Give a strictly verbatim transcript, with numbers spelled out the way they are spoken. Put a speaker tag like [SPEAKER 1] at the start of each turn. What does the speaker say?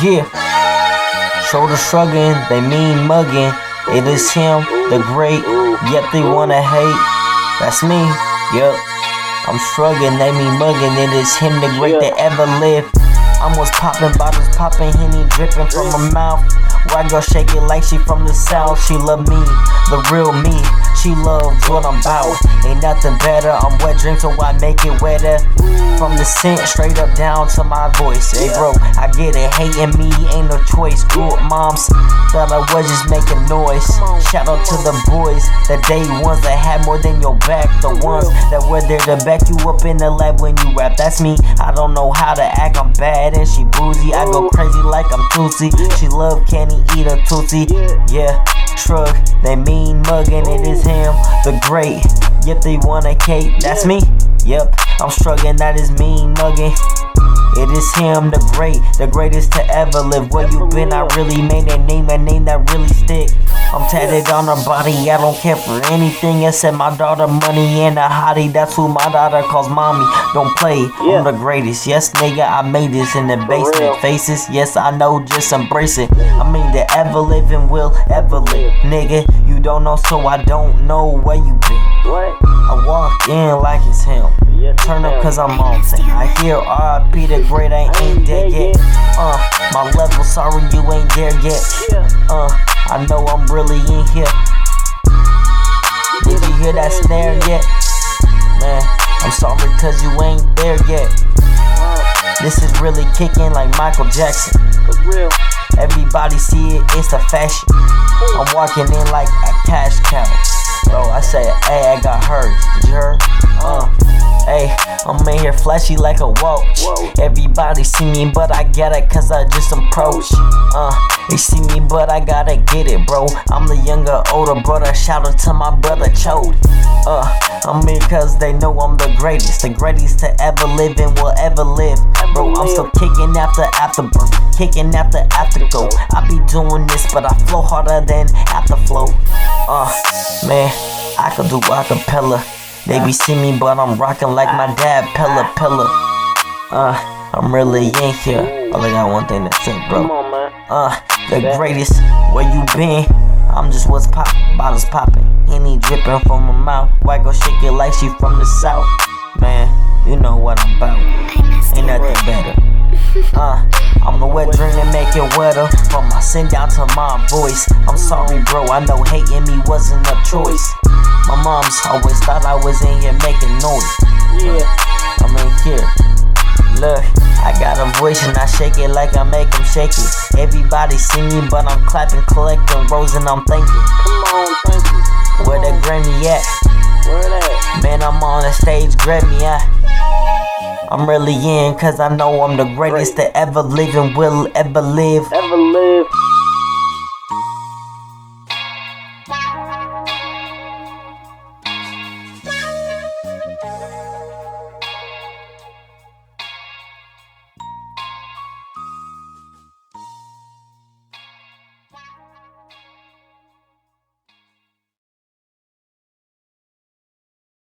[SPEAKER 1] Yeah, shoulder shrugging, they mean mugging. It is him, the great, yet they wanna hate. That's me, yup. I'm shrugging, they mean mugging. It is him, the great that ever lived. Almost popping bottles, popping Henny, dripping from her mouth. White girl shake it like she from the south. She love me, the real me. She loves what I'm about. Ain't nothing better. I'm wet dream, so I make it wetter. From the scent straight up down to my voice. Hey bro, I get it. Hating me ain't no choice. Grew up moms, thought I was just making noise. Shout out to the boys, the day ones that had more than your back. The ones that were there to back you up in the lab when you rap. That's me. I don't know how to act. I'm bad and she boozy. I go crazy like I'm Tootsie. She love candy, eat a Tootsie. Yeah, shrug. They mean mugging. It is him, the great. Yep, they want a cake. That's me. Yep, I'm struggling. That is mean mugging. It is him, the great, the greatest to ever live. Where you been? I really made a name, a name that really stick. I'm tatted on her body, I don't care for anything except my daughter, money, and a hottie. That's who my daughter calls mommy. Don't play, yeah. I'm the greatest. Yes, nigga, I made this in the basement. Faces, yes, I know, just embrace it. I mean, the ever living will ever live. Nigga, you don't know, so I don't know where you been.
[SPEAKER 2] What?
[SPEAKER 1] I walk in like it's him. Turn up cause I'm on ten. I hear R I P the great, I ain't dead yet. Uh, my level, sorry you ain't there yet. Uh, I know I'm really in here. Did you hear that snare yet? Man, I'm sorry cause you ain't there yet. This is really kicking like Michael Jackson.
[SPEAKER 2] For real.
[SPEAKER 1] Everybody see it, it's the fashion. I'm walking in like a cash cow. Bro, I say, hey, I got hers. Did you hear? Uh, hey, I'm in here flashy like a watch. Everybody see me, but I get it cause I just approach. Uh, they see me, but I gotta get it, bro. I'm the younger, older brother. Shout out to my brother Chode. Uh, I'm here cause they know I'm the greatest. The greatest to ever live and will ever live. Bro, I'm still kicking after afterbirth. Kicking after afterglow. I be doing this, but I flow harder than afterflow. Uh, man, I could do acapella. They be see me, but I'm rocking like my dad, Pella Pella. Uh, I'm really in here. Only got one thing to say, bro. Uh, the greatest, where you been? I'm just what's poppin', bottles poppin', Henny drippin' from my mouth. White girl shake it like she from the south. Man, you know what I'm about. Ain't nothing better. Uh, I'm the wet dream to make it wetter. From my sin down to my voice. I'm sorry, bro. I know hating me wasn't a choice. My mom's always thought I was in here making noise.
[SPEAKER 2] Yeah,
[SPEAKER 1] I'm in here. Look, I got a voice and I shake it like I make them shake it. Everybody see me, but I'm clapping, collecting rows, and I'm thinking.
[SPEAKER 2] Come on, thank you. Come
[SPEAKER 1] Where the
[SPEAKER 2] on.
[SPEAKER 1] Grammy at?
[SPEAKER 2] Where that?
[SPEAKER 1] Man, I'm on the stage, grab me at. I'm really in, cause I know I'm the greatest to ever live and will ever live.
[SPEAKER 2] Ever